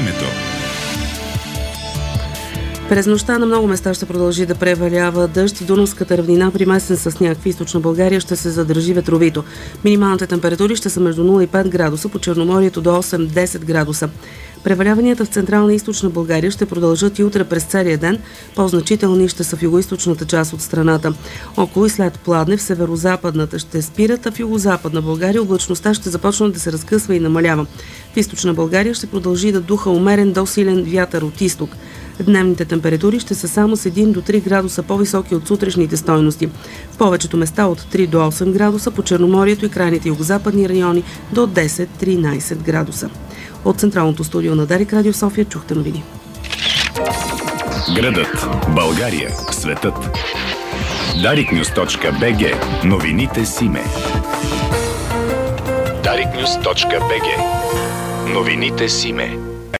Времето. През нощта на много места ще продължи да превалява дъжд и Дунавската равнина, примесен с сняг в източна България, ще се задържи ветровито. Минималните температури ще са между 0 и 5 градуса, по Черноморието до 8-10 градуса. Преваляванията в централна и източна България ще продължат и утре през целия ден. По-значителни ще са в югоизточната част от страната. Около и след Пладне в северо-западната ще спират, а в югозападна България облачността ще започне да се разкъсва и намалява. В източна България ще продължи да духа умерен до силен вятър от изток. Дневните температури ще са само с 1 до 3 градуса по-високи от сутрешните стойности. В повечето места от 3 до 8 градуса, по Черноморието и крайните югозападни райони до 10-13 градуса. От Централното студио на Дарик Радио София чухте новини. Градът, България, светът. dariknews.bg. Новините с име. dariknews.bg. Новините с име.